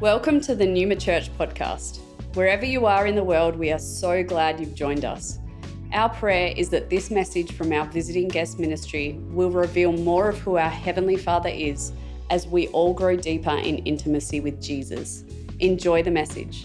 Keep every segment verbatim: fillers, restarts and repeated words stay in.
Welcome to the Numa Church podcast. Wherever you are in the world, we are so glad you've joined us. Our prayer is that this message from our visiting guest ministry will reveal more of who our Heavenly Father is as we all grow deeper in intimacy with Jesus. Enjoy the message.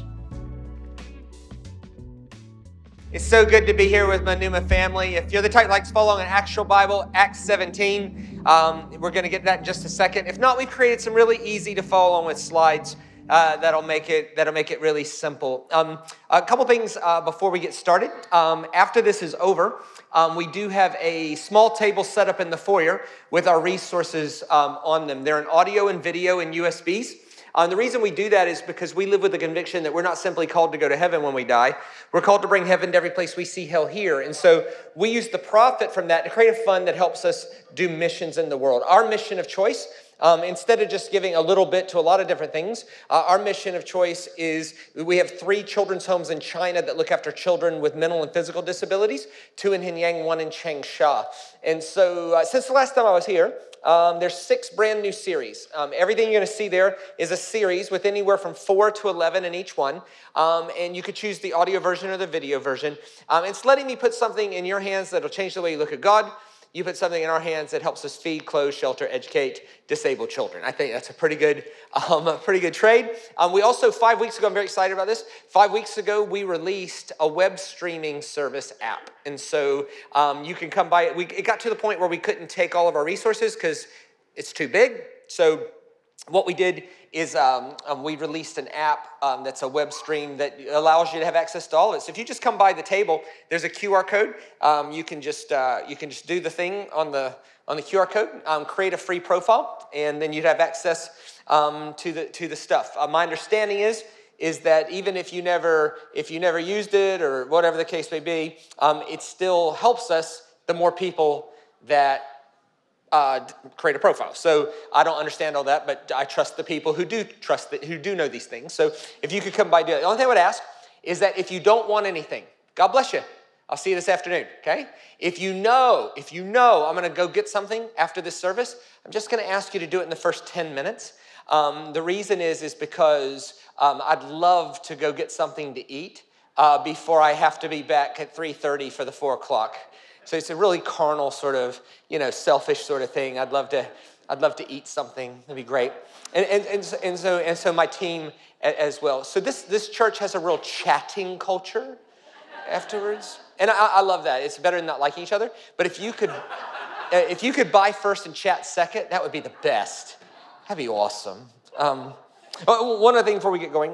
It's so good to be here with my Numa family. If you're the type that likes following an actual Bible, Acts seventeen, um, we're going to get to that in just a second. If not, we've created some really easy to follow on with slides uh, that'll make it that'll make it really simple. Um, a couple things uh, before we get started. Um, after this is over, um, we do have a small table set up in the foyer with our resources um, on them. They're in audio and video and U S Bs. Um, the reason we do that is because we live with the conviction that we're not simply called to go to heaven when we die. We're called to bring heaven to every place we see hell here. And so we use the profit from that to create a fund that helps us do missions in the world. Our mission of choice, um, instead of just giving a little bit to a lot of different things, uh, our mission of choice is we have three children's homes in China that look after children with mental and physical disabilities, two in Hinyang, one in Changsha. And so uh, since the last time I was here, Um, there's six brand new series. Um, everything you're going to see there is a series with anywhere from four to eleven in each one. Um, and you could choose the audio version or the video version. Um, it's letting me put something in your hands that'll change the way you look at God. You put something in our hands that helps us feed, clothe, shelter, educate disabled children. I think that's a pretty good, um, a pretty good trade. Um, we also, five weeks ago, I'm very excited about this. Five weeks ago, we released a web streaming service app. And so um, you can come by it. We, it got to the point where we couldn't take all of our resources because it's too big. So what we did is um, um, we released an app um, that's a web stream that allows you to have access to all of it. So if you just come by the table, there's a Q R code. Um, you can just uh, you can just do the thing on the on the Q R code, um, create a free profile, and then you'd have access um, to the to the stuff. Uh, my understanding is is that even if you never if you never used it or whatever the case may be, um, it still helps us the more people that Uh, create a profile. So I don't understand all that, but I trust the people who do trust that, who do know these things. So if you could come by, do it. The only thing I would ask is that if you don't want anything, God bless you. I'll see you this afternoon, okay? If you know, if you know I'm going to go get something after this service, I'm just going to ask you to do it in the first ten minutes. Um, the reason is, is because um, I'd love to go get something to eat uh, before I have to be back at three thirty for the four o'clock. So it's a really carnal sort of, you know, selfish sort of thing. I'd love to, I'd love to eat something. That'd be great. And and and, and so and so my team as well. So this this church has a real chatting culture afterwards, and I, I love that. It's better than not liking each other. But if you could, if you could buy first and chat second, that would be the best. That'd be awesome. Um, one other thing before we get going,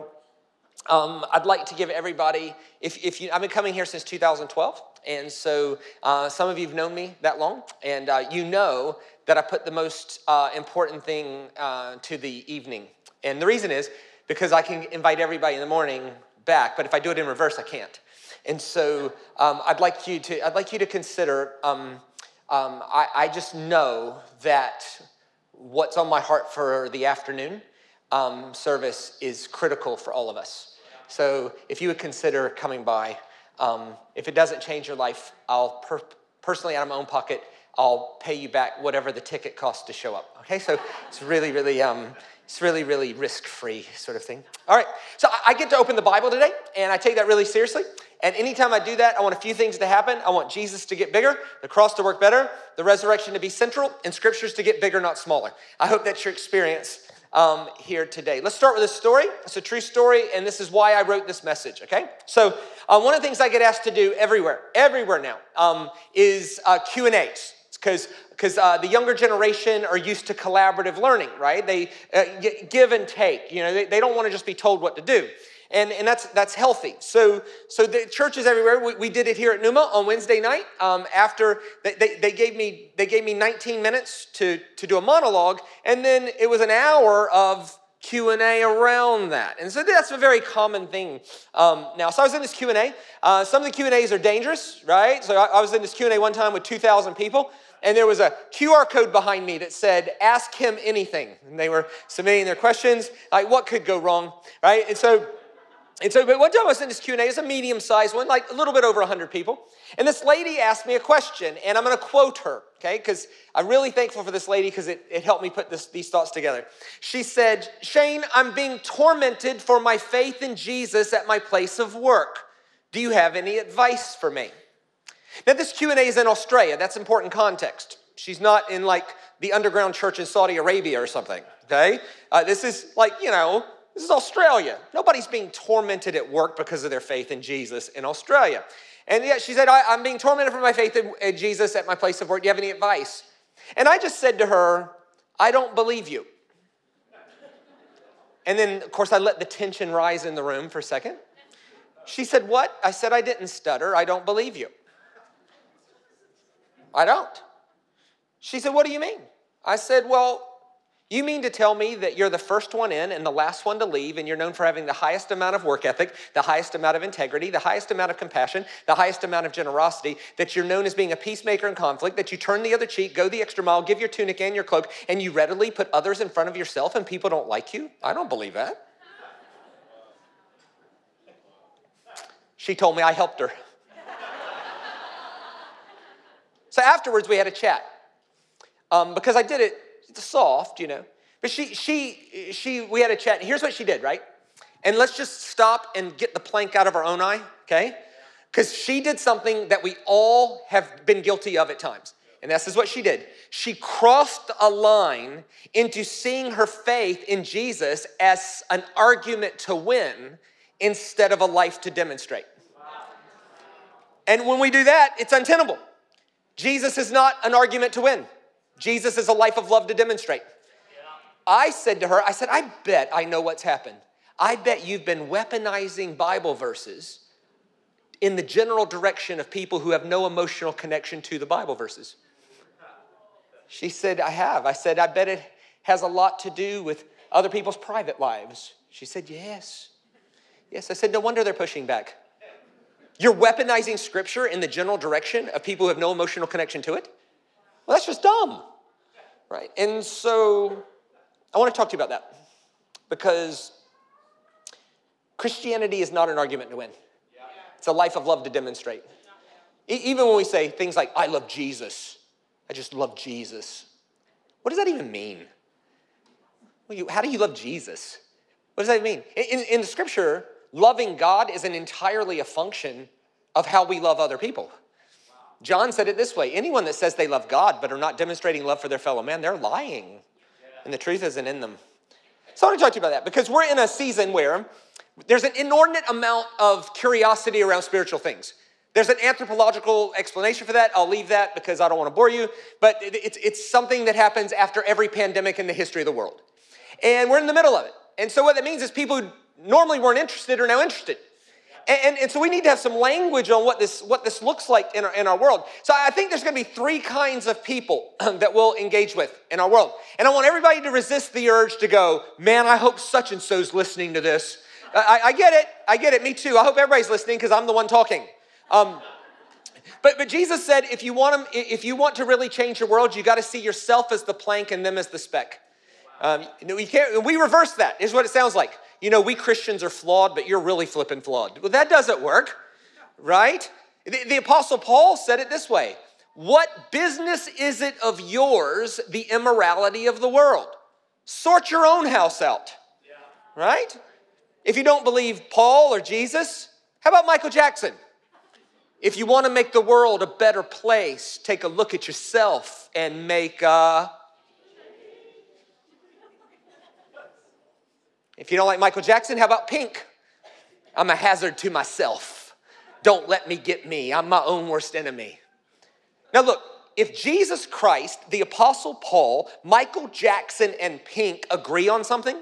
um, I'd like to give everybody. If if you, I've been coming here since two thousand twelve. And so uh, some of you have known me that long, and uh, you know that I put the most uh, important thing uh, to the evening. And the reason is because I can invite everybody in the morning back, but if I do it in reverse, I can't. And so um, I'd like you to I'd like you to consider. Um, um, I, I just know that what's on my heart for the afternoon um, service is critical for all of us. So if you would consider coming by. Um, if it doesn't change your life, I'll per- personally, out of my own pocket, I'll pay you back whatever the ticket costs to show up. Okay, so it's really, really, um, it's really, really risk-free sort of thing. All right, so I, I get to open the Bible today, and I take that really seriously. And anytime I do that, I want a few things to happen. I want Jesus to get bigger, the cross to work better, the resurrection to be central, and scriptures to get bigger, not smaller. I hope that's your experience Um, here today. Let's start with a story. It's a true story, and this is why I wrote this message, okay? So uh, one of the things I get asked to do everywhere, everywhere now, um, is uh, Q and A's, because because uh, the younger generation are used to collaborative learning, right? They uh, give and take. You know, they, they don't want to just be told what to do. And, and that's that's healthy. So so the churches everywhere. We, we did it here at Numa on Wednesday night. Um, after they, they, they gave me they gave me nineteen minutes to to do a monologue, and then it was an hour of Q and A around that. And so that's a very common thing um, now. So I was in this Q and A. Uh, some of the Q and A's are dangerous, right? So I, I was in this Q and A one time with two thousand people. And there was a Q R code behind me that said, "Ask him anything." And they were submitting their questions, like what could go wrong, right? And so And so, but one time I was in this Q and A, it's a medium-sized one, like a little bit over one hundred people. And this lady asked me a question, and I'm going to quote her, okay? Because I'm really thankful for this lady because it, it helped me put this, these thoughts together. She said, Shane, I'm being tormented for my faith in Jesus at my place of work. Do you have any advice for me? Now, this Q and A is in Australia. That's important context. She's not in, like, the underground church in Saudi Arabia or something, okay? Uh, this is, like, you know, this is Australia. Nobody's being tormented at work because of their faith in Jesus in Australia. And yet she said, I, I'm being tormented for my faith in, in Jesus at my place of work. Do you have any advice? And I just said to her, I don't believe you. And then, of course, I let the tension rise in the room for a second. She said, what? I said, I didn't stutter. I don't believe you. I don't. She said, what do you mean? I said, well, you mean to tell me that you're the first one in and the last one to leave, and you're known for having the highest amount of work ethic, the highest amount of integrity, the highest amount of compassion, the highest amount of generosity, that you're known as being a peacemaker in conflict, that you turn the other cheek, go the extra mile, give your tunic and your cloak, and you readily put others in front of yourself and people don't like you? I don't believe that. She told me I helped her. So afterwards we had a chat um, because I did it soft, you know. But she, she, she, we had a chat. And here's what she did, right? And let's just stop and get the plank out of our own eye, okay? Because she did something that we all have been guilty of at times. And this is what she did. She crossed a line into seeing her faith in Jesus as an argument to win instead of a life to demonstrate. And when we do that, it's untenable. Jesus is not an argument to win. Jesus is a life of love to demonstrate. I said to her, I said, I bet I know what's happened. I bet you've been weaponizing Bible verses in the general direction of people who have no emotional connection to the Bible verses. She said, I have. I said, I bet it has a lot to do with other people's private lives. She said, yes. Yes, I said, no wonder they're pushing back. You're weaponizing Scripture in the general direction of people who have no emotional connection to it? Well, that's just dumb, right? And so I want to talk to you about that because Christianity is not an argument to win. It's a life of love to demonstrate. E- even when we say things like, I love Jesus. I just love Jesus. What does that even mean? Well, you, how do you love Jesus? What does that mean? In, in the Scripture, loving God is an entirely a function of how we love other people. John said it this way, anyone that says they love God but are not demonstrating love for their fellow man, they're lying. And the truth isn't in them. So I want to talk to you about that because we're in a season where there's an inordinate amount of curiosity around spiritual things. There's an anthropological explanation for that. I'll leave that because I don't want to bore you. But it's, it's something that happens after every pandemic in the history of the world. And we're in the middle of it. And so what that means is people who normally weren't interested are now interested. And, and, and so we need to have some language on what this, what this looks like in our, in our world. So I think there's going to be three kinds of people that we'll engage with in our world. And I want everybody to resist the urge to go, man, I hope such and so's listening to this. I, I get it. I get it. Me too. I hope everybody's listening because I'm the one talking. Um, but, but Jesus said, if you want them, if you want to really change your world, you got to see yourself as the plank and them as the speck. Um, we can't, we reverse that. Is what it sounds like. You know, we Christians are flawed, but you're really flipping flawed. Well, that doesn't work, right? The, the Apostle Paul said it this way. What business is it of yours, the immorality of the world? Sort your own house out, right? If you don't believe Paul or Jesus, how about Michael Jackson? If you want to make the world a better place, take a look at yourself and make a... If you don't like Michael Jackson, how about Pink? I'm a hazard to myself. Don't let me get me. I'm my own worst enemy. Now look, if Jesus Christ, the Apostle Paul, Michael Jackson, and Pink agree on something,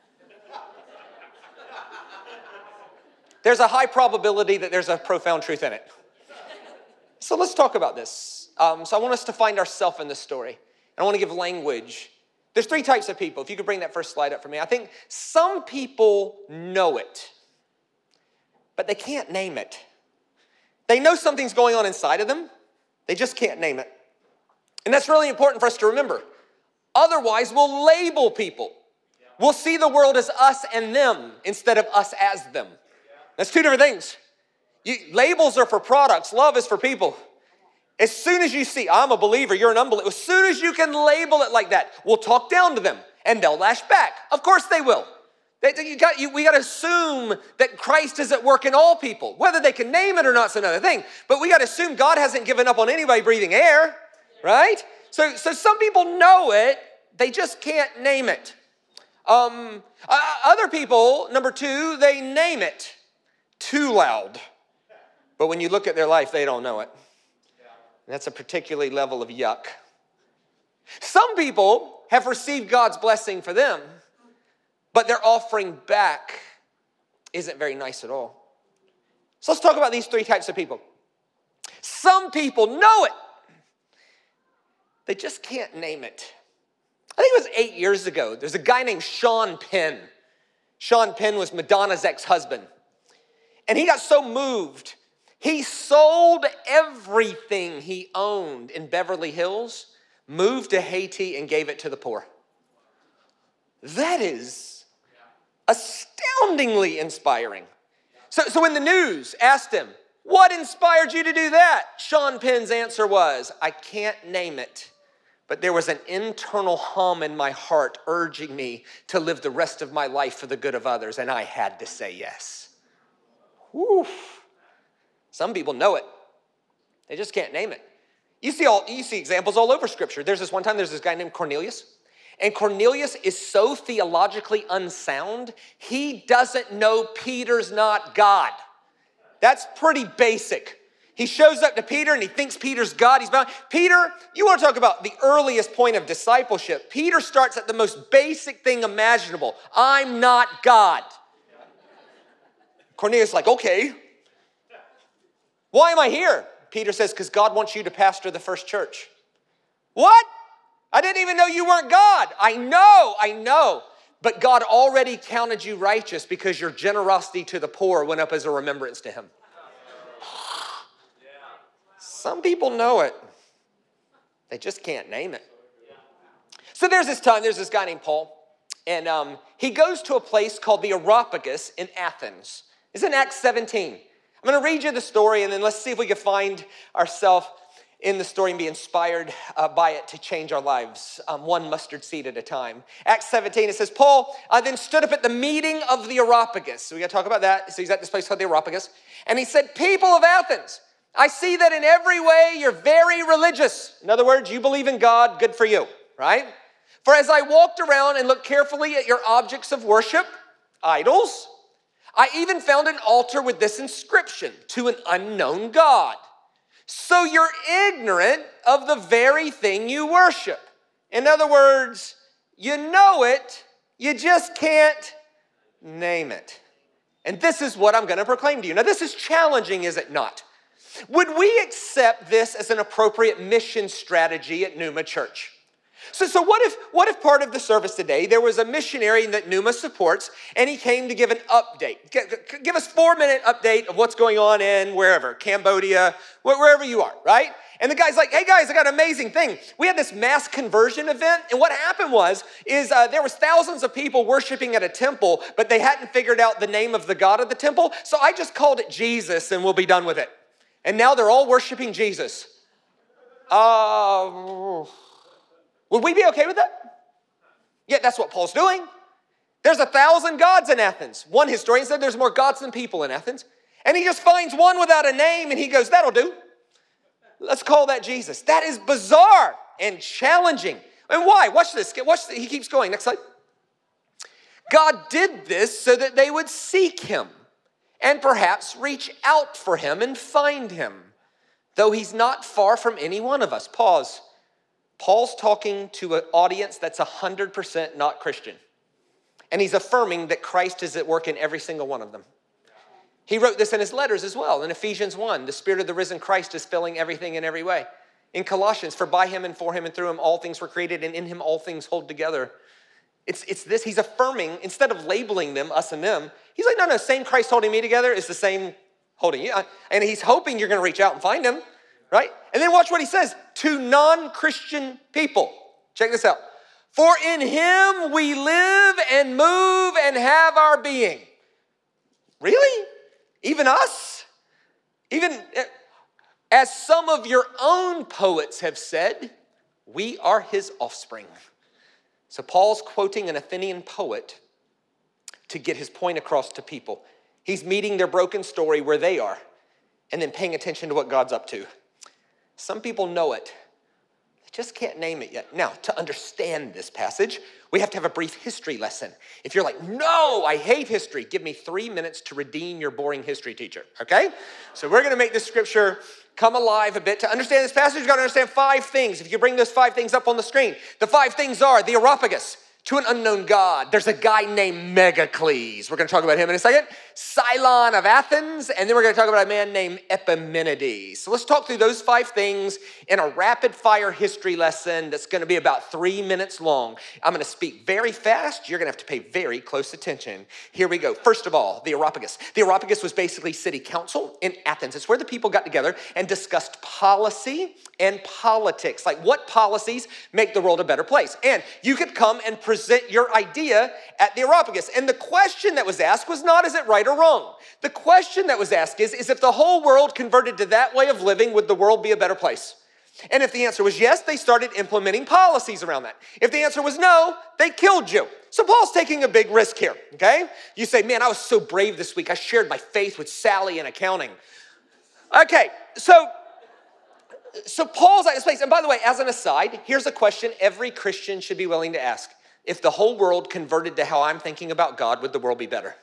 there's a high probability that there's a profound truth in it. So let's talk about this. Um, so I want us to find ourselves in this story. And I want to give language. There's three types of people. If you could bring that first slide up for me. I think some people know it, but they can't name it. They know something's going on inside of them. They just can't name it. And that's really important for us to remember. Otherwise, we'll label people. We'll see the world as us and them instead of us as them. That's two different things. You, labels are for products. Love is for people. As soon as you see, I'm a believer, you're an unbeliever. As soon as you can label it like that, we'll talk down to them and they'll lash back. Of course they will. They, you got, you, we got to assume that Christ is at work in all people. Whether they can name it or not is another thing. But we got to assume God hasn't given up on anybody breathing air, right? So, so some people know it, they just can't name it. Um, uh, other people, number two, they name it too loud. But when you look at their life, they don't know it. That's a particular level of yuck. Some people have received God's blessing for them, but their offering back isn't very nice at all. So let's talk about these three types of people. Some people know it. They just can't name it. I think it was eight years ago. There's a guy named Sean Penn. Sean Penn was Madonna's ex-husband. And he got so moved, he sold everything he owned in Beverly Hills, moved to Haiti, and gave it to the poor. That is astoundingly inspiring. So, so when the news asked him, what inspired you to do that? Sean Penn's answer was, I can't name it, but there was an internal hum in my heart urging me to live the rest of my life for the good of others, and I had to say yes. Whew. Some people know it. They just can't name it. You see all you see examples all over Scripture. There's this one time, there's this guy named Cornelius. And Cornelius is so theologically unsound, he doesn't know Peter's not God. That's pretty basic. He shows up to Peter and he thinks Peter's God. He's bound. Peter, you want to talk about the earliest point of discipleship. Peter starts at the most basic thing imaginable. I'm not God. Cornelius is like, okay. Why am I here? Peter says, because God wants you to pastor the first church. What? I didn't even know you weren't God. I know, I know. But God already counted you righteous because your generosity to the poor went up as a remembrance to him. Some people know it. They just can't name it. So there's this time, there's this guy named Paul. And um, he goes to a place called the Areopagus in Athens. It's in Acts seventeen. I'm going to read you the story, and then let's see if we can find ourselves in the story and be inspired uh, by it to change our lives, um, one mustard seed at a time. Acts seventeen, it says, Paul uh, then stood up at the meeting of the Areopagus. So we got to talk about that. So he's at this place called the Areopagus. And he said, people of Athens, I see that in every way you're very religious. In other words, you believe in God, good for you, right? For as I walked around and looked carefully at your objects of worship, idols, I even found an altar with this inscription, to an unknown God. So you're ignorant of the very thing you worship. In other words, you know it, you just can't name it. And this is what I'm going to proclaim to you. Now, this is challenging, is it not? Would we accept this as an appropriate mission strategy at Pneuma Church? So, so what if what if part of the service today, there was a missionary that Pneuma supports, and he came to give an update. Give us a four-minute update of what's going on in wherever, Cambodia, wherever you are, right? And the guy's like, hey guys, I got an amazing thing. We had this mass conversion event, and what happened was, is uh, there was thousands of people worshiping at a temple, but they hadn't figured out the name of the God of the temple, so I just called it Jesus, and we'll be done with it. And now they're all worshiping Jesus. Uh... Would we be okay with that? Yeah, that's what Paul's doing. There's a thousand gods in Athens. One historian said there's more gods than people in Athens. And he just finds one without a name and he goes, that'll do. Let's call that Jesus. That is bizarre and challenging. And why? Watch this. Watch this. He keeps going. Next slide. God did this so that they would seek him and perhaps reach out for him and find him, though he's not far from any one of us. Pause. Paul's talking to an audience that's one hundred percent not Christian. And he's affirming that Christ is at work in every single one of them. He wrote this in his letters as well. In Ephesians one, the Spirit of the risen Christ is filling everything in every way. In Colossians, for by him and for him and through him all things were created, and in him all things hold together. It's, it's this, he's affirming, instead of labeling them, us and them, he's like, no, no, same Christ holding me together is the same holding you. And he's hoping you're going to reach out and find him. Right? And then watch what he says to non-Christian people. Check this out. For in him we live and move and have our being. Really? Even us? Even as some of your own poets have said, we are his offspring. So Paul's quoting an Athenian poet to get his point across to people. He's meeting their broken story where they are and then paying attention to what God's up to. Some people know it. They just can't name it yet. Now, to understand this passage, we have to have a brief history lesson. If you're like, no, I hate history, give me three minutes to redeem your boring history teacher, okay? So we're going to make this scripture come alive a bit. To understand this passage, you've got to understand five things. If you bring those five things up on the screen, the five things are the Areopagus, to an unknown god. There's a guy named Megacles. We're going to talk about him in a second. Cylon of Athens, and then we're going to talk about a man named Epimenides. So let's talk through those five things in a rapid-fire history lesson that's going to be about three minutes long. I'm going to speak very fast. You're going to have to pay very close attention. Here we go. First of all, the Areopagus. The Areopagus was basically city council in Athens. It's where the people got together and discussed policy and politics, like what policies make the world a better place. And you could come and present your idea at the Areopagus. And the question that was asked was not, is it right or wrong? The question that was asked is, is if the whole world converted to that way of living, would the world be a better place? And if the answer was yes, they started implementing policies around that. If the answer was no, they killed you. So Paul's taking a big risk here, okay? You say, man, I was so brave this week. I shared my faith with Sally in accounting. Okay, so... So Paul's at this place. And by the way, as an aside, here's a question every Christian should be willing to ask. If the whole world converted to how I'm thinking about God, would the world be better?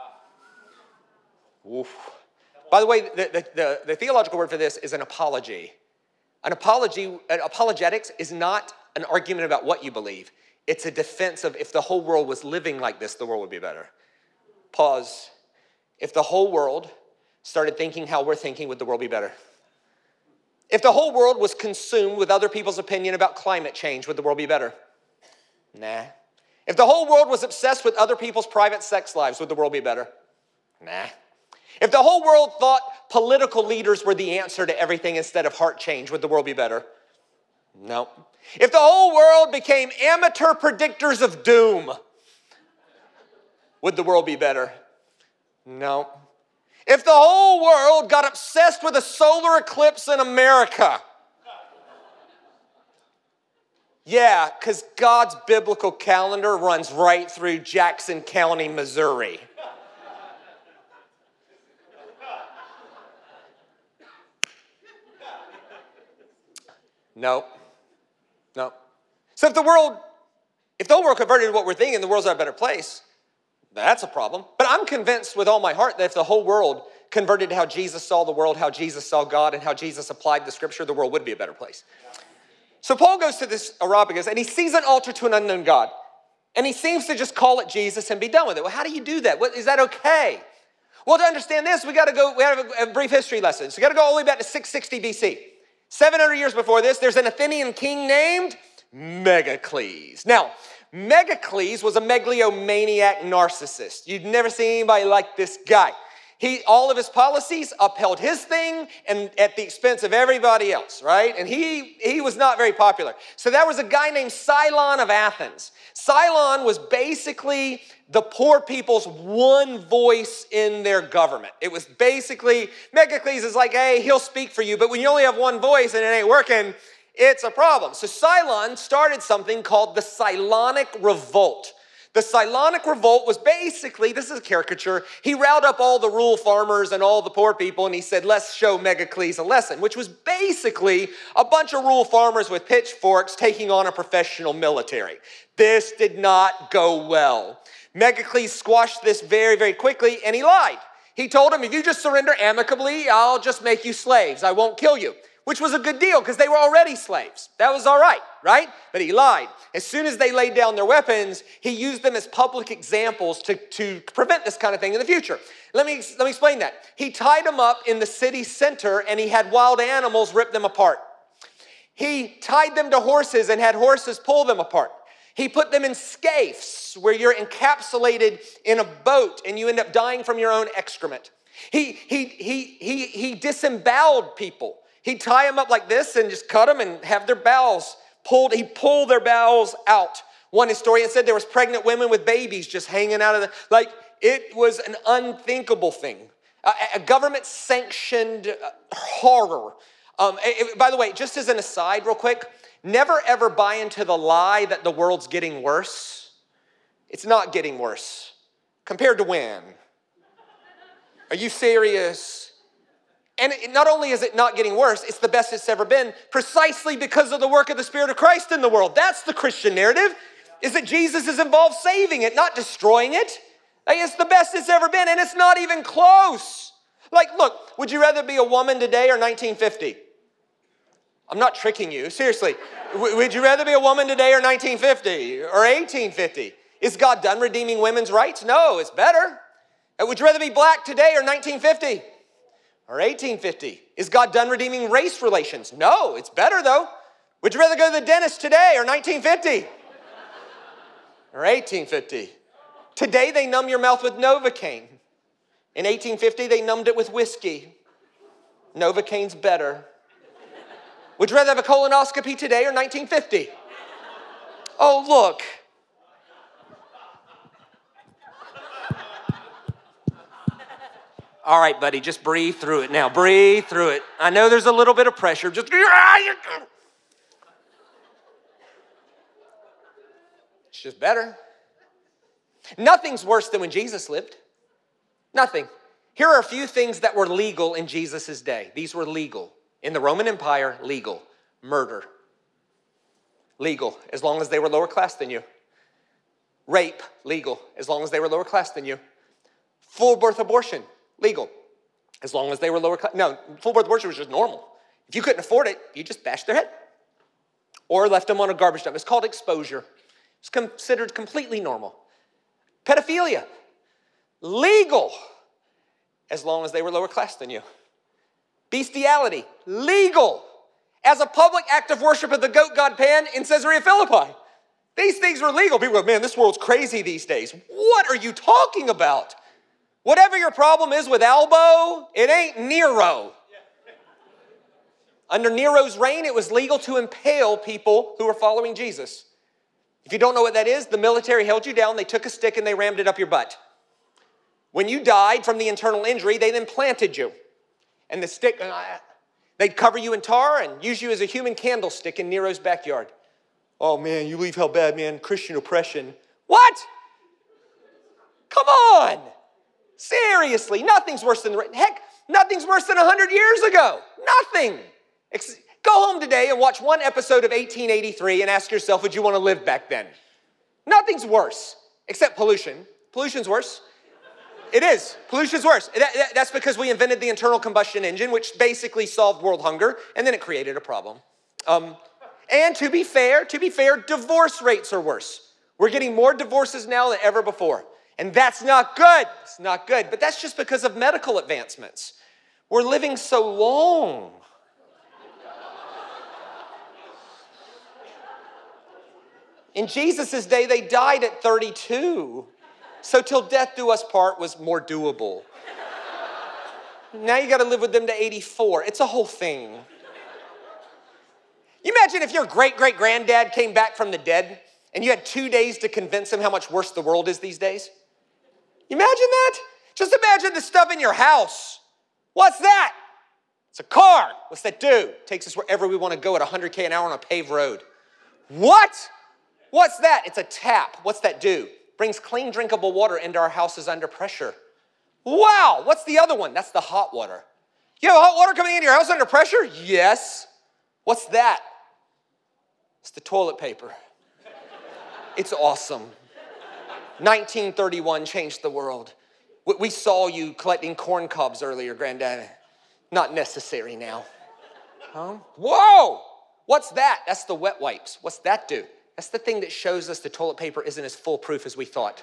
Wow. Oof. By the way, the, the, the, the theological word for this is an apology. An apology, an apologetics is not an argument about what you believe. It's a defense of if the whole world was living like this, the world would be better. Pause. If the whole world started thinking how we're thinking, would the world be better? If the whole world was consumed with other people's opinion about climate change, would the world be better? Nah. If the whole world was obsessed with other people's private sex lives, would the world be better? Nah. If the whole world thought political leaders were the answer to everything instead of heart change, would the world be better? No. If the whole world became amateur predictors of doom, would the world be better? No. If the whole world got obsessed with a solar eclipse in America, yeah, because God's biblical calendar runs right through Jackson County, Missouri. No, no. So if the world, if the whole world converted to what we're thinking, the world's a better place. That's a problem. But I'm convinced with all my heart that if the whole world converted to how Jesus saw the world, how Jesus saw God, and how Jesus applied the scripture, the world would be a better place. So Paul goes to this Areopagus, and he sees an altar to an unknown God. And he seems to just call it Jesus and be done with it. Well, how do you do that? What, is that okay? Well, to understand this, we got to go, we have a, a brief history lesson. So we got to go all the way back to six sixty B C. seven hundred years before this, there's an Athenian king named Megacles. Now, Megacles was a megalomaniac narcissist. You'd never seen anybody like this guy. He, all of his policies upheld his thing and at the expense of everybody else, right? And he, he was not very popular. So there was a guy named Cylon of Athens. Cylon was basically the poor people's one voice in their government. It was basically, Megacles is like, hey, he'll speak for you, but when you only have one voice and it ain't working, it's a problem. So Cylon started something called the Cylonic Revolt. The Cylonic Revolt was basically, this is a caricature, he riled up all the rural farmers and all the poor people and he said, let's show Megacles a lesson, which was basically a bunch of rural farmers with pitchforks taking on a professional military. This did not go well. Megacles squashed this very, very quickly and he lied. He told him, if you just surrender amicably, I'll just make you slaves. I won't kill you. Which was a good deal because they were already slaves. That was all right, right? But he lied. As soon as they laid down their weapons, he used them as public examples to, to prevent this kind of thing in the future. Let me, let me explain that. He tied them up in the city center and he had wild animals rip them apart. He tied them to horses and had horses pull them apart. He put them in scapes where you're encapsulated in a boat and you end up dying from your own excrement. He, he, he, he, he disemboweled people. He'd tie them up like this and just cut them and have their bowels pulled. He'd pull their bowels out. One historian said there was pregnant women with babies just hanging out of the, like it was an unthinkable thing. a, a government-sanctioned horror. Um, it, by the way, just as an aside real quick, never ever buy into the lie that the world's getting worse. It's not getting worse. Compared to when? Are you serious? And it, not only is it not getting worse, it's the best it's ever been precisely because of the work of the Spirit of Christ in the world. That's the Christian narrative, is that Jesus is involved saving it, not destroying it. Like, it's the best it's ever been, and it's not even close. Like, look, would you rather be a woman today or nineteen fifty? I'm not tricking you, seriously. W- would you rather be a woman today or nineteen fifty or eighteen fifty? Is God done redeeming women's rights? No, it's better. Uh, would you rather be black today or nineteen fifty or eighteen fifty? Is God done redeeming race relations? No, it's better though. Would you rather go to the dentist today or nineteen fifty or eighteen fifty? Today they numb your mouth with Novocaine. In eighteen fifty they numbed it with whiskey. Novocaine's better. Would you rather have a colonoscopy today or nineteen fifty? Oh, look. All right, buddy, just breathe through it now. Breathe through it. I know there's a little bit of pressure. Just it's just better. Nothing's worse than when Jesus lived. Nothing. Here are a few things that were legal in Jesus' day. These were legal. In the Roman Empire, legal. Murder. Legal, as long as they were lower class than you. Rape, legal, as long as they were lower class than you. Full birth abortion, legal, as long as they were lower class. No, full birth abortion was just normal. If you couldn't afford it, you just bashed their head or left them on a garbage dump. It's called exposure. It's considered completely normal. Pedophilia, legal, as long as they were lower class than you. Bestiality, legal, as a public act of worship of the goat god Pan in Caesarea Philippi. These things were legal. People go, man, this world's crazy these days. What are you talking about? Whatever your problem is with Albo, it ain't Nero. Under Nero's reign, it was legal to impale people who were following Jesus. If you don't know what that is, the military held you down, they took a stick and they rammed it up your butt. When you died from the internal injury, they then planted you. And the stick, they'd cover you in tar and use you as a human candlestick in Nero's backyard. Oh man, you leave hell bad, man. Christian oppression. What? Come on. Seriously, nothing's worse than, heck, nothing's worse than one hundred years ago. Nothing. Go home today and watch one episode of eighteen eighty-three and ask yourself, would you want to live back then? Nothing's worse, except pollution. Pollution's worse. It is. Pollution's worse. That, that, that's because we invented the internal combustion engine, which basically solved world hunger, and then it created a problem. Um, and to be fair, to be fair, divorce rates are worse. We're getting more divorces now than ever before. And that's not good. It's not good. But that's just because of medical advancements. We're living so long. In Jesus' day, they died at thirty-two. So till death do us part was more doable. Now you got to live with them to eighty-four. It's a whole thing. You imagine if your great-great-granddad came back from the dead and you had two days to convince him how much worse the world is these days? You imagine that? Just imagine the stuff in your house. What's that? It's a car. What's that do? Takes us wherever we want to go at one hundred K an hour on a paved road. What? What's that? It's a tap. What's that do? Brings clean, drinkable water into our houses under pressure. Wow. What's the other one? That's the hot water. You have hot water coming into your house under pressure? Yes. What's that? It's the toilet paper. It's awesome. nineteen thirty-one changed the world. We saw you collecting corn cobs earlier, Granddad. Not necessary now. Huh? Whoa! What's that? That's the wet wipes. What's that do? That's the thing that shows us the toilet paper isn't as foolproof as we thought.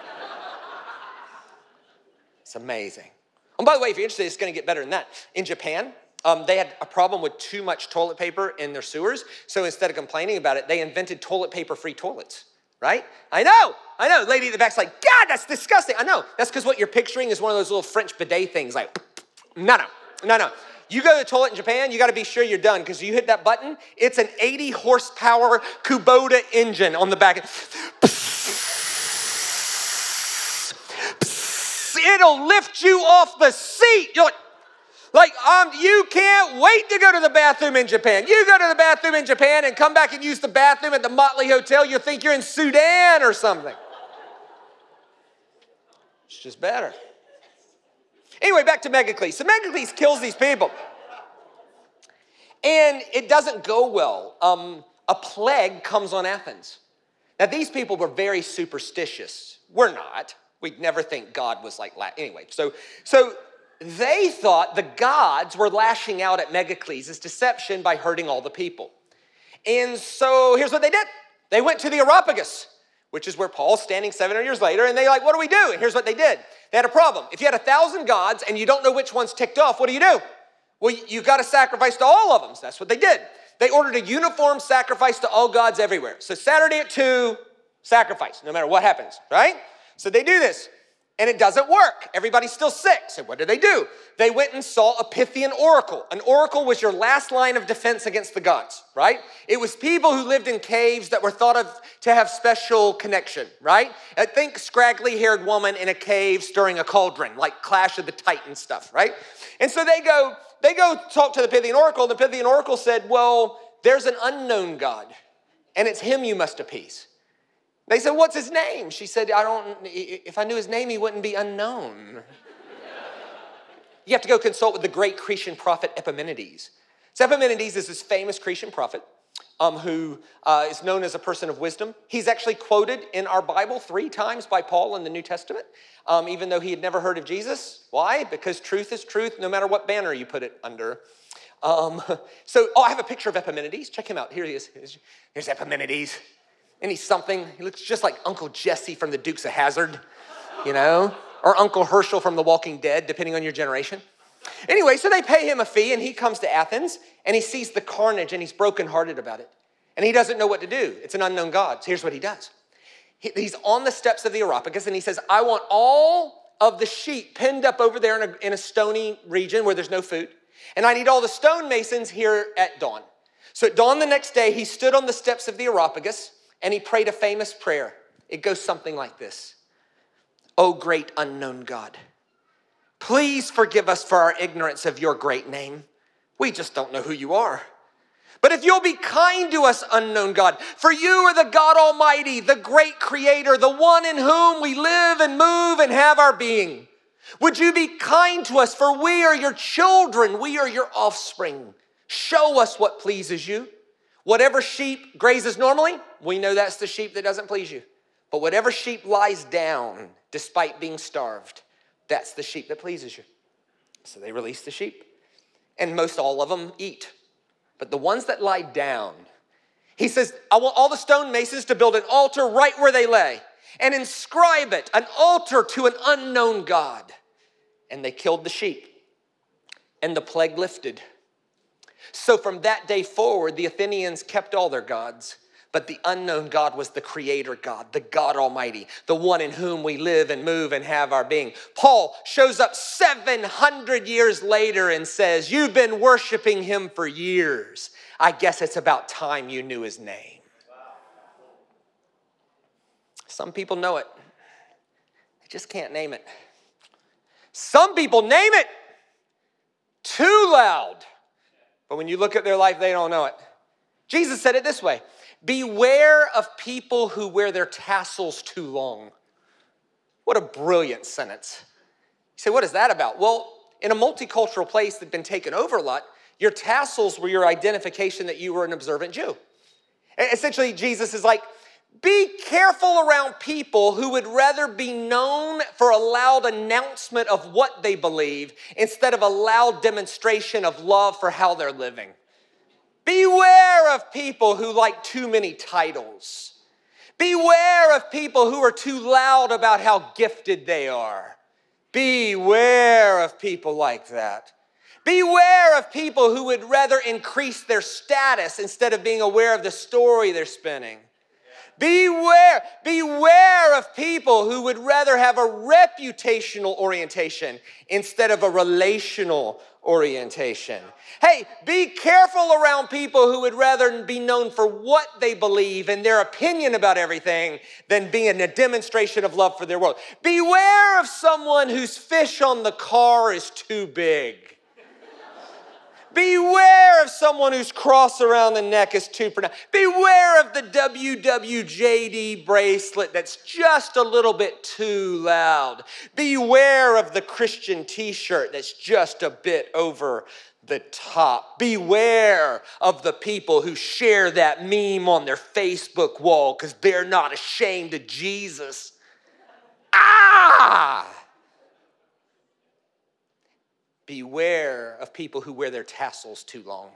It's amazing. And by the way, if you're interested, it's going to get better than that. In Japan, um, they had a problem with too much toilet paper in their sewers. So instead of complaining about it, they invented toilet paper-free toilets. Right? I know, I know. Lady at the back's like, God, that's disgusting. I know. That's because what you're picturing is one of those little French bidet things. Like, no, no, no, no. You go to the toilet in Japan, you got to be sure you're done because you hit that button, it's an eighty horsepower Kubota engine on the back. it'll lift you off the seat. You're like, like um, you can't wait to go to the bathroom in Japan. You go to the bathroom in Japan and come back and use the bathroom at the Motley Hotel, you'll think you're in Sudan or something. It's just better. Anyway, back to Megacles. So Megacles kills these people. And it doesn't go well. Um, a plague comes on Athens. Now, these people were very superstitious. We're not. We'd never think God was like, la- anyway. So, so they thought the gods were lashing out at Megacles' deception by hurting all the people. And so here's what they did. They went to the Areopagus, which is where Paul's standing seven hundred years later, and they're like, what do we do? And here's what they did. They had a problem. If you had a thousand gods and you don't know which one's ticked off, what do you do? Well, you've got to sacrifice to all of them. So that's what they did. They ordered a uniform sacrifice to all gods everywhere. So Saturday at two, sacrifice, no matter what happens, right? So they do this, and it doesn't work. Everybody's still sick. So what did they do? They went and saw a Pythian oracle. An oracle was your last line of defense against the gods, right? It was people who lived in caves that were thought of to have special connection, right? I think scraggly-haired woman in a cave stirring a cauldron, like Clash of the Titans stuff, right? And so they go, they go talk to the Pythian oracle. The Pythian oracle said, well, there's an unknown God, and it's him you must appease. They said, what's his name? She said, I don't, if I knew his name, he wouldn't be unknown. You have to go consult with the great Cretan prophet Epimenides. So Epimenides is this famous Cretan prophet um, who uh, is known as a person of wisdom. He's actually quoted in our Bible three times by Paul in the New Testament, um, even though he had never heard of Jesus. Why? Because truth is truth, no matter what banner you put it under. Um, so, oh, I have a picture of Epimenides. Check him out. Here he is. Here's Epimenides. And he's something, he looks just like Uncle Jesse from the Dukes of Hazzard, you know, or Uncle Herschel from The Walking Dead, depending on your generation. Anyway, so they pay him a fee, and he comes to Athens, and he sees the carnage, and he's brokenhearted about it. And he doesn't know what to do. It's an unknown God. So here's what he does. He, he's on the steps of the Areopagus, and he says, I want all of the sheep pinned up over there in a, in a stony region where there's no food, and I need all the stonemasons here at dawn. So at dawn the next day, he stood on the steps of the Areopagus, and he prayed a famous prayer. It goes something like this. O great unknown God, please forgive us for our ignorance of your great name. We just don't know who you are. But if you'll be kind to us, unknown God, for you are the God Almighty, the great creator, the one in whom we live and move and have our being. Would you be kind to us, for we are your children, we are your offspring. Show us what pleases you. Whatever sheep grazes normally, we know that's the sheep that doesn't please you. But whatever sheep lies down despite being starved, that's the sheep that pleases you. So they release the sheep. And most all of them eat. But the ones that lie down, he says, I want all the stonemasons to build an altar right where they lay and inscribe it, an altar to an unknown God. And they killed the sheep. And the plague lifted. So from that day forward, the Athenians kept all their gods, but the unknown God was the creator God, the God Almighty, the one in whom we live and move and have our being. Paul shows up seven hundred years later and says, you've been worshiping him for years. I guess it's about time you knew his name. Some people know it. They just can't name it. Some people name it too loud. But when you look at their life, they don't know it. Jesus said it this way. Beware of people who wear their tassels too long. What a brilliant sentence. You say, what is that about? Well, in a multicultural place that's been taken over a lot, your tassels were your identification that you were an observant Jew. Essentially, Jesus is like, be careful around people who would rather be known for a loud announcement of what they believe instead of a loud demonstration of love for how they're living. Beware of people who like too many titles. Beware of people who are too loud about how gifted they are. Beware of people like that. Beware of people who would rather increase their status instead of being aware of the story they're spinning. Beware, beware of people who would rather have a reputational orientation instead of a relational orientation. Hey, be careful around people who would rather be known for what they believe and their opinion about everything than being a demonstration of love for their world. Beware of someone whose fish on the car is too big. Beware of someone whose cross around the neck is too pronounced. Beware of the W W J D bracelet that's just a little bit too loud. Beware of the Christian t-shirt that's just a bit over the top. Beware of the people who share that meme on their Facebook wall because they're not ashamed of Jesus. Ah! Beware of people who wear their tassels too long.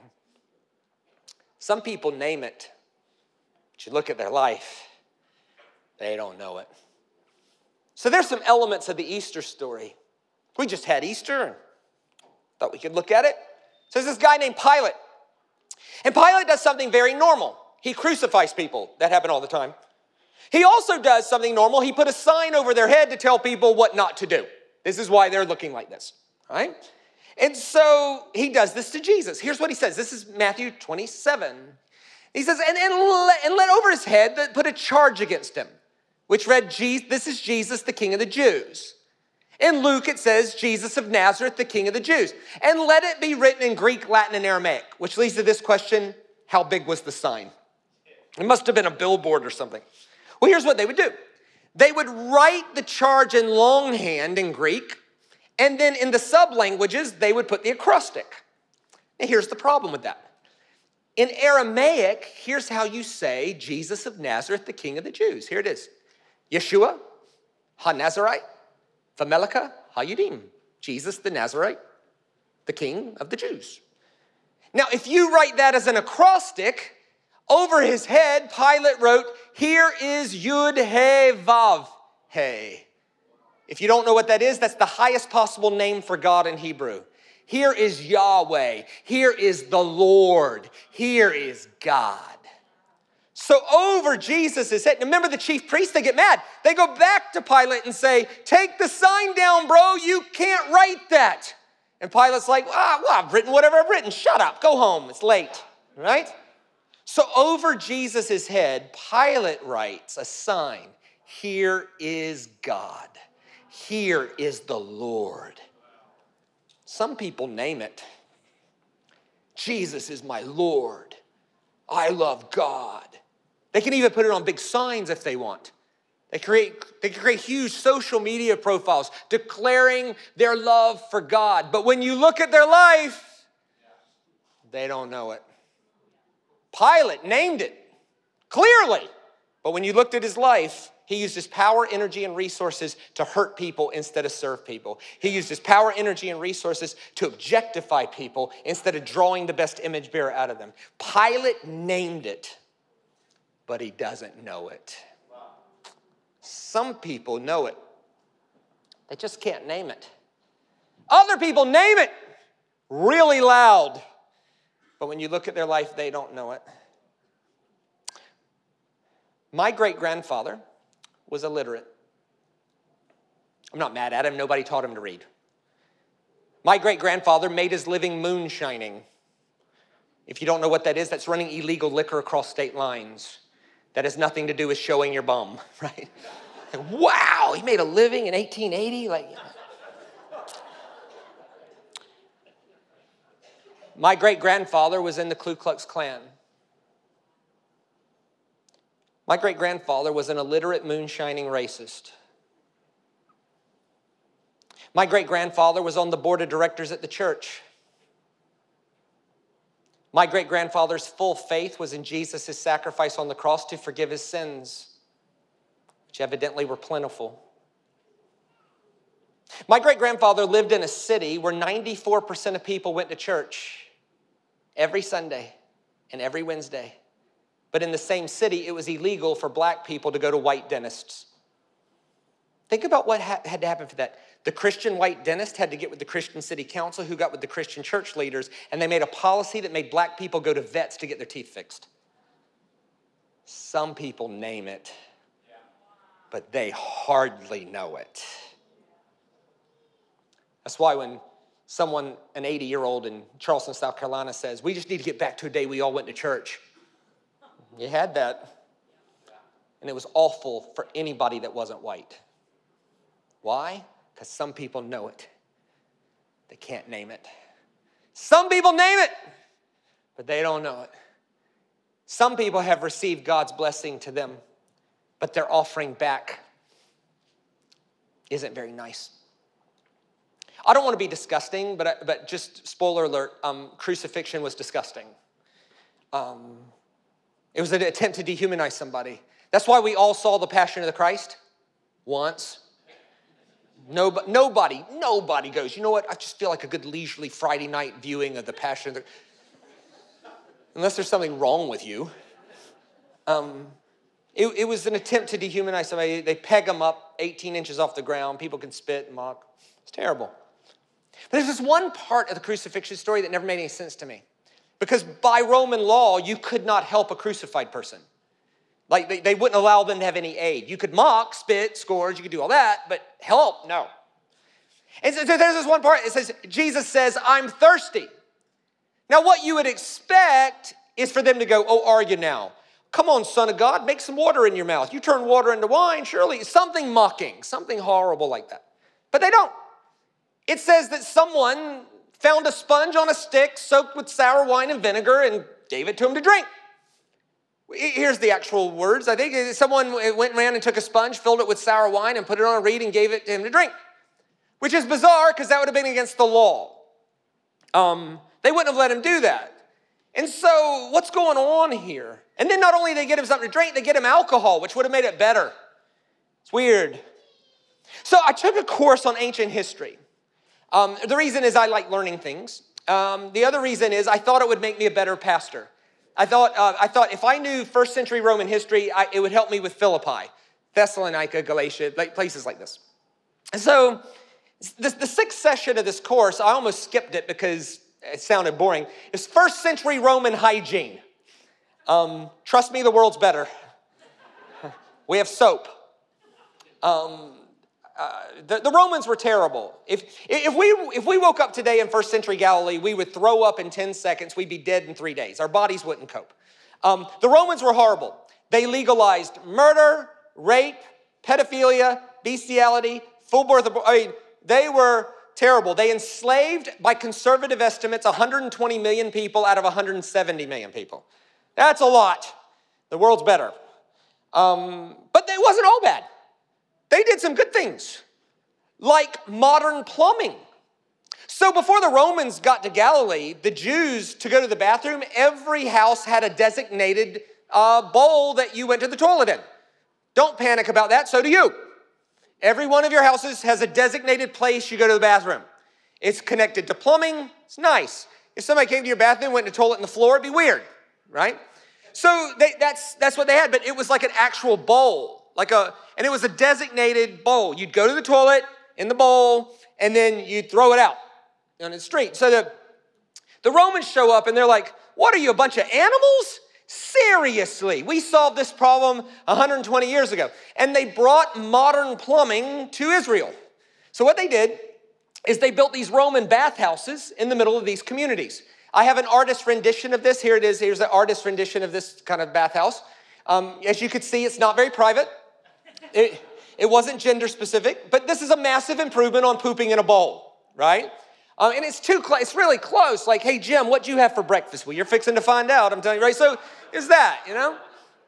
Some people name it, but you look at their life, they don't know it. So there's some elements of the Easter story. We just had Easter and thought we could look at it. So there's this guy named Pilate. And Pilate does something very normal. He crucifies people. That happened all the time. He also does something normal. He put a sign over their head to tell people what not to do. This is why they're looking like this, right? And so he does this to Jesus. Here's what he says. This is Matthew twenty-seven. He says, and, and, let, and let over his head that put a charge against him, which read, this is Jesus, the King of the Jews. In Luke, it says, Jesus of Nazareth, the King of the Jews. And let it be written in Greek, Latin, and Aramaic, which leads to this question, how big was the sign? It must have been a billboard or something. Well, here's what they would do. They would write the charge in longhand in Greek, and then in the sub-languages, they would put the acrostic. Now, here's the problem with that. In Aramaic, here's how you say Jesus of Nazareth, the King of the Jews. Here it is. Yeshua ha-Nazarite v'melech ha-Yudim. Jesus the Nazarite, the King of the Jews. Now, if you write that as an acrostic, over his head, Pilate wrote, here is Yud-He-Vav-He. If you don't know what that is, that's the highest possible name for God in Hebrew. Here is Yahweh. Here is the Lord. Here is God. So over Jesus' head, remember the chief priests, they get mad. They go back to Pilate and say, take the sign down, bro. You can't write that. And Pilate's like, ah, well, I've written whatever I've written. Shut up. Go home. It's late. Right? So over Jesus' head, Pilate writes a sign. Here is God. Here is the Lord. Some people name it. Jesus is my Lord. I love God. They can even put it on big signs if they want. They create, they can create huge social media profiles declaring their love for God. But when you look at their life, they don't know it. Pilate named it clearly. But when you looked at his life, he used his power, energy, and resources to hurt people instead of serve people. He used his power, energy, and resources to objectify people instead of drawing the best image bearer out of them. Pilate named it, but he doesn't know it. Some people know it. They just can't name it. Other people name it really loud, but when you look at their life, they don't know it. My great-grandfather was illiterate. I'm not mad at him. Nobody taught him to read. My great-grandfather made his living moonshining. If you don't know what that is, that's running illegal liquor across state lines. That has nothing to do with showing your bum, right? Like, wow, he made a living in eighteen eighty? Like, my great-grandfather was in the Ku Klux Klan. My great-grandfather was an illiterate, moonshining racist. My great-grandfather was on the board of directors at the church. My great-grandfather's full faith was in Jesus' sacrifice on the cross to forgive his sins, which evidently were plentiful. My great-grandfather lived in a city where ninety-four percent of people went to church every Sunday and every Wednesday. But in the same city, it was illegal for black people to go to white dentists. Think about what ha- had to happen for that. The Christian white dentist had to get with the Christian city council, who got with the Christian church leaders, and they made a policy that made black people go to vets to get their teeth fixed. Some people name it, but they hardly know it. That's why when someone, an eighty-year-old in Charleston, South Carolina says, we just need to get back to a day we all went to church. You had that. And it was awful for anybody that wasn't white. Why? Because some people know it. They can't name it. Some people name it, but they don't know it. Some people have received God's blessing to them, but their offering back isn't very nice. I don't want to be disgusting, but, I, but just spoiler alert, um, crucifixion was disgusting. Um, it was an attempt to dehumanize somebody. That's why we all saw the Passion of the Christ once. Nobody, nobody, nobody goes, you know what, I just feel like a good leisurely Friday night viewing of the Passion of the... Unless there's something wrong with you. Um, it, it was an attempt to dehumanize somebody. They peg them up eighteen inches off the ground. People can spit and mock. It's terrible. But there's this one part of the crucifixion story that never made any sense to me. Because by Roman law, you could not help a crucified person. Like, they, they wouldn't allow them to have any aid. You could mock, spit, scourge, you could do all that, but help, no. And so there's this one part, it says, Jesus says, I'm thirsty. Now, what you would expect is for them to go, oh, are you now? Come on, Son of God, make some water in your mouth. You turn water into wine, surely. Something mocking, something horrible like that. But they don't. It says that someone found a sponge on a stick soaked with sour wine and vinegar and gave it to him to drink. Here's the actual words. I think someone went around and took a sponge, filled it with sour wine, and put it on a reed and gave it to him to drink, which is bizarre because that would have been against the law. Um, they wouldn't have let him do that. And so what's going on here? And then not only did they get him something to drink, they get him alcohol, which would have made it better. It's weird. So I took a course on ancient history. Um, the reason is I like learning things. Um, the other reason is I thought it would make me a better pastor. I thought uh, I thought if I knew first century Roman history, I, it would help me with Philippi, Thessalonica, Galatia, like places like this. And so this, the sixth session of this course, I almost skipped it because it sounded boring. It's first century Roman hygiene. Um, trust me, the world's better. We have soap. Um, uh, the, the Romans were terrible. If, if, we, if we woke up today in first century Galilee, we would throw up in ten seconds. We'd be dead in three days. Our bodies wouldn't cope. Um, the Romans were horrible. They legalized murder, rape, pedophilia, bestiality, full birth. I mean, they were terrible. They enslaved, by conservative estimates, one hundred twenty million people out of one hundred seventy million people. That's a lot. The world's better. Um, but it wasn't all bad. They did some good things, like modern plumbing. So before the Romans got to Galilee, the Jews, to go to the bathroom, every house had a designated uh, bowl that you went to the toilet in. Don't panic about that, so do you. Every one of your houses has a designated place you go to the bathroom. It's connected to plumbing. It's nice. If somebody came to your bathroom, went to the toilet in the floor, it'd be weird, right? So they, that's, that's what they had, but it was like an actual bowl. Like a, and it was a designated bowl. You'd go to the toilet in the bowl, and then you'd throw it out on the street. So the, the Romans show up, and they're like, what are you, a bunch of animals? Seriously, we solved this problem one hundred twenty years ago. And they brought modern plumbing to Israel. So what they did is they built these Roman bathhouses in the middle of these communities. I have an artist rendition of this. Here it is. Here's the artist rendition of this kind of bathhouse. Um, as you could see, it's not very private. It, it wasn't gender specific, but this is a massive improvement on pooping in a bowl, right? Um, and it's too close. It's really close. Like, hey, Jim, what'd you have for breakfast? Well, you're fixing to find out, I'm telling you, right? So is that, you know?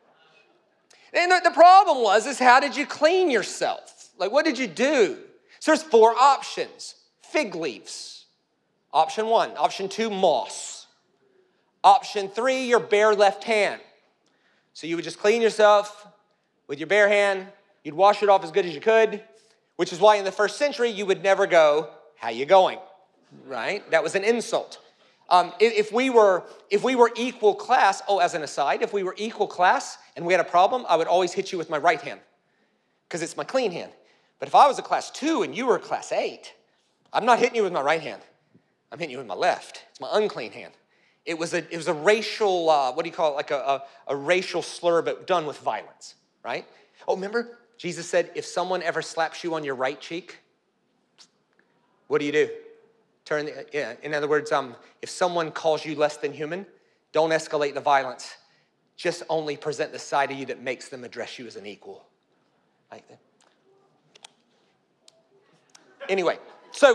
And the problem was, is how did you clean yourself? Like, what did you do? So there's four options. Fig leaves. Option one. Option two, moss. Option three, your bare left hand. So you would just clean yourself with your bare hand. You'd wash it off as good as you could, which is why in the first century, you would never go, how you going? Right? That was an insult. Um, if we were, if we were equal class, oh, as an aside, if we were equal class and we had a problem, I would always hit you with my right hand because it's my clean hand. But if I was a class two and you were a class eight, I'm not hitting you with my right hand. I'm hitting you with my left. It's my unclean hand. It was a, it was a racial, uh, what do you call it, like a, a, a racial slur, but done with violence, right? Oh, remember, Jesus said, if someone ever slaps you on your right cheek, what do you do? Turn. The, yeah, in other words, um, if someone calls you less than human, don't escalate the violence. Just only present the side of you that makes them address you as an equal. Like that. Anyway, so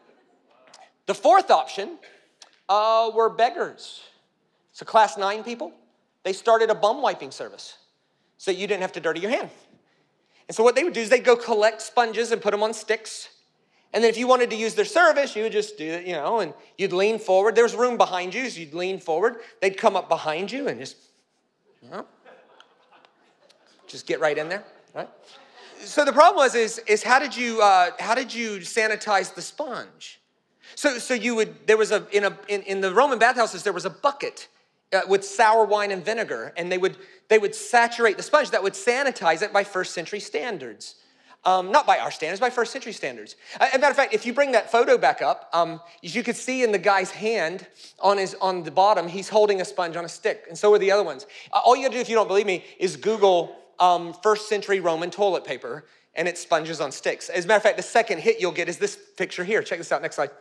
the fourth option uh, were beggars. So class nine people, they started a bum wiping service so you didn't have to dirty your hand. And so what they would do is they'd go collect sponges and put them on sticks. And then if you wanted to use their service, you would just do it, you know, and you'd lean forward. There was room behind you, so you'd lean forward. They'd come up behind you and just, you know, just get right in there, right? So the problem was is, is how did you uh, how did you sanitize the sponge? So so you would there was a in a in, in the Roman bathhouses there was a bucket uh, with sour wine and vinegar, and they would they would saturate the sponge. That would sanitize it by first century standards. Um, not by our standards, by first century standards. As a matter of fact, if you bring that photo back up, um, you could see in the guy's hand on his on the bottom, he's holding a sponge on a stick, and so are the other ones. Uh, all you gotta do if you don't believe me is Google um, first century Roman toilet paper, and it's sponges on sticks. As a matter of fact, the second hit you'll get is this picture here. Check this out, next slide.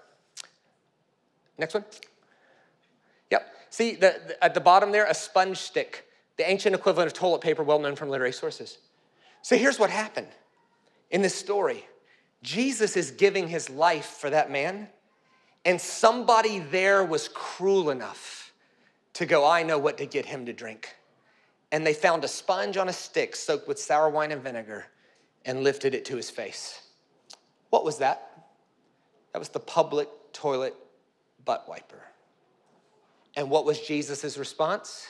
Next one. Yep, see the, the, at the bottom there, a sponge stick, the ancient equivalent of toilet paper, well known from literary sources. So here's what happened. In this story, Jesus is giving his life for that man, and somebody there was cruel enough to go, I know what to get him to drink. And they found a sponge on a stick soaked with sour wine and vinegar and lifted it to his face. What was that? That was the public toilet butt wiper. And what was Jesus' response?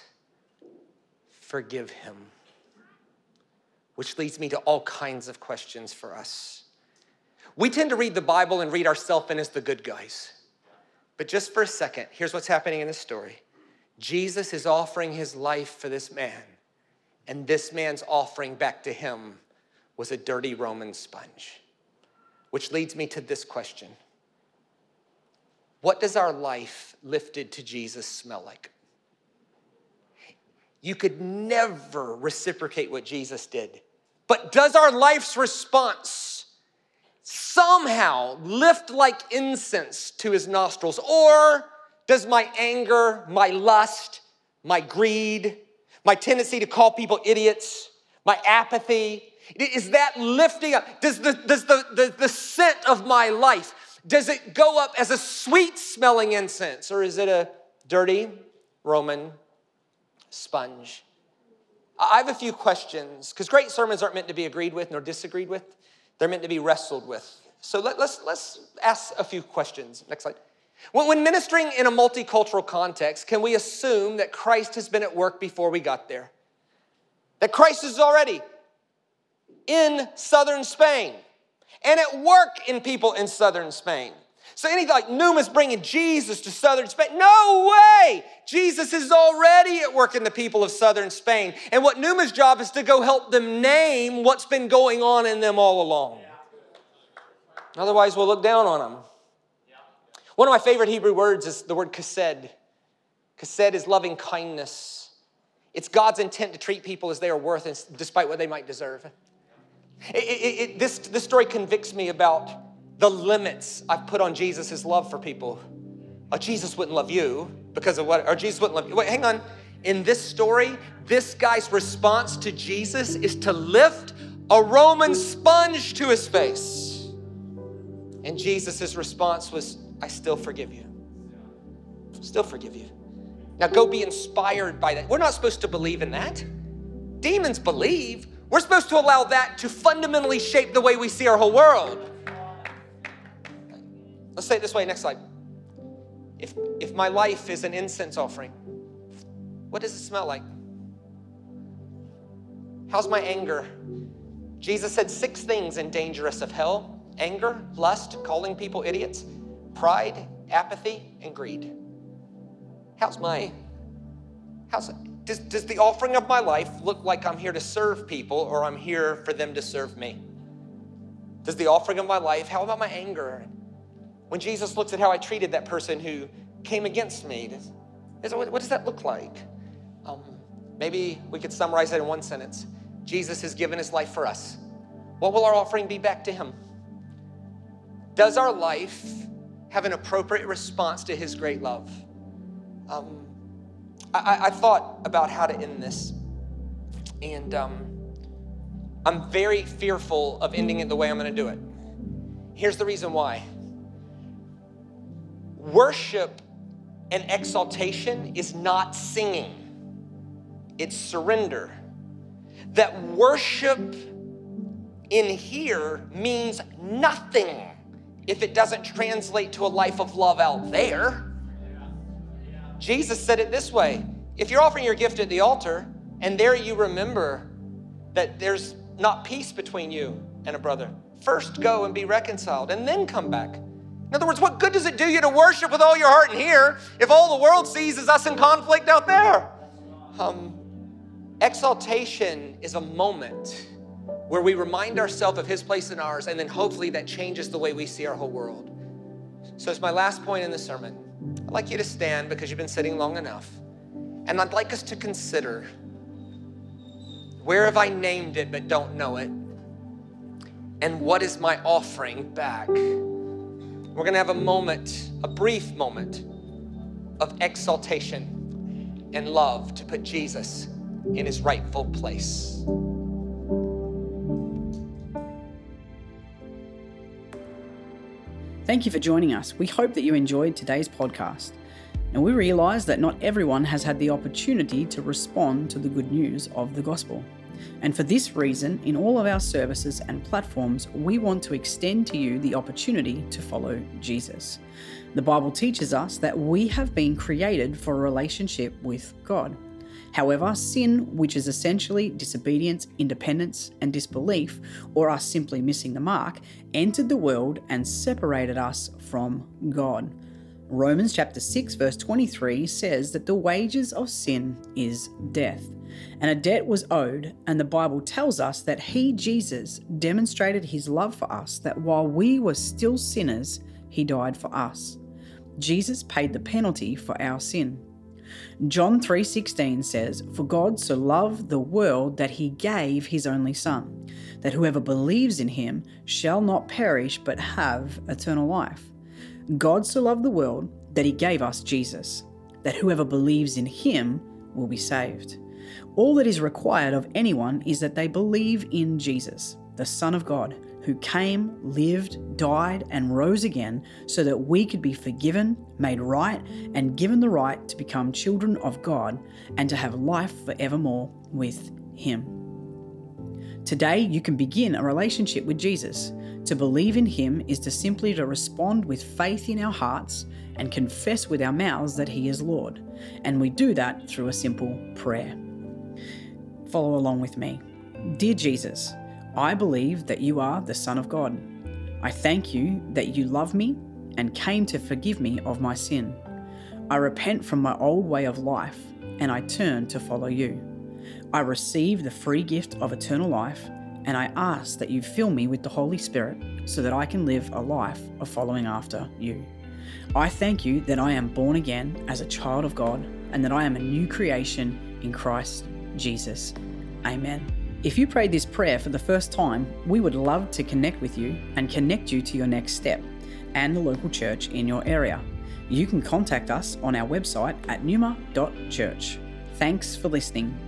Forgive him. Which leads me to all kinds of questions for us. We tend to read the Bible and read ourselves in as the good guys. But just for a second, here's what's happening in this story. Jesus is offering his life for this man, and this man's offering back to him was a dirty Roman sponge. Which leads me to this question. What does our life lifted to Jesus smell like? You could never reciprocate what Jesus did. But does our life's response somehow lift like incense to his nostrils? Or does my anger, my lust, my greed, my tendency to call people idiots, my apathy, is that lifting up? Does the, does the, the, the scent of my life, does it go up as a sweet smelling incense? Or is it a dirty Roman sponge? I have a few questions, because great sermons aren't meant to be agreed with nor disagreed with. They're meant to be wrestled with. So let, let's, let's ask a few questions. Next slide. When, when ministering in a multicultural context, can we assume that Christ has been at work before we got there? That Christ is already in southern Spain and at work in people in southern Spain. So anything like Numa's bringing Jesus to southern Spain. No way! Jesus is already at work in the people of southern Spain. And what Numa's job is to go help them name what's been going on in them all along. Otherwise, we'll look down on them. One of my favorite Hebrew words is the word chesed. Chesed is loving kindness. It's God's intent to treat people as they are worth, despite what they might deserve. It, it, it, this, this story convicts me about the limits I've put on Jesus' love for people. Oh, Jesus wouldn't love you because of what, or Jesus wouldn't love you. Wait, hang on. In this story, this guy's response to Jesus is to lift a Roman sponge to his face. And Jesus' response was, I still forgive you. Still forgive you. Now go be inspired by that. We're not supposed to believe in that. Demons believe. We're supposed to allow that to fundamentally shape the way we see our whole world. Let's say it this way, next slide. If, if my life is an incense offering, what does it smell like? How's my anger? Jesus said six things endanger us of hell: anger, lust, calling people idiots, pride, apathy, and greed. How's my, how's, does, does the offering of my life look like I'm here to serve people or I'm here for them to serve me? Does the offering of my life, how about my anger? When Jesus looks at how I treated that person who came against me, does, what does that look like? Um, maybe we could summarize that in one sentence. Jesus has given his life for us. What will our offering be back to him? Does our life have an appropriate response to his great love. Um, I, I thought about how to end this, and um, I'm very fearful of ending it the way I'm going to do it. Here's the reason why. Worship and exaltation is not singing. It's surrender. That worship in here means nothing if it doesn't translate to a life of love out there. Jesus said it this way: if you're offering your gift at the altar and there you remember that there's not peace between you and a brother, first go and be reconciled and then come back. In other words, what good does it do you to worship with all your heart in here if all the world sees is us in conflict out there? Um, exaltation is a moment where we remind ourselves of his place in ours, and then hopefully that changes the way we see our whole world. So as my last point in the sermon, I'd like you to stand because you've been sitting long enough. And I'd like us to consider, where have I named it but don't know it? And what is my offering back? We're gonna have a moment, a brief moment of exaltation and love to put Jesus in his rightful place. Thank you for joining us. We hope that you enjoyed today's podcast. And we realize that not everyone has had the opportunity to respond to the good news of the gospel. And for this reason, in all of our services and platforms, we want to extend to you the opportunity to follow Jesus. The Bible teaches us that we have been created for a relationship with God. However, sin, which is essentially disobedience, independence, and disbelief, or us simply missing the mark, entered the world and separated us from God. Romans chapter six verse twenty-three says that the wages of sin is death, and a debt was owed, and the Bible tells us that he, Jesus, demonstrated his love for us, that while we were still sinners, he died for us. Jesus paid the penalty for our sin. John three sixteen says, "For God so loved the world that he gave his only Son, that whoever believes in him shall not perish but have eternal life." God so loved the world that he gave us Jesus, that whoever believes in him will be saved. All that is required of anyone is that they believe in Jesus, the Son of God, who came, lived, died, and rose again so that we could be forgiven, made right, and given the right to become children of God and to have life forevermore with him. Today, you can begin a relationship with Jesus. To believe in him is to simply to respond with faith in our hearts and confess with our mouths that he is Lord. And we do that through a simple prayer. Follow along with me. Dear Jesus, I believe that you are the Son of God. I thank you that you love me and came to forgive me of my sin. I repent from my old way of life and I turn to follow you. I receive the free gift of eternal life, and I ask that you fill me with the Holy Spirit so that I can live a life of following after you. I thank you that I am born again as a child of God and that I am a new creation in Christ Jesus. Amen. If you prayed this prayer for the first time, we would love to connect with you and connect you to your next step and the local church in your area. You can contact us on our website at numa dot church. Thanks for listening.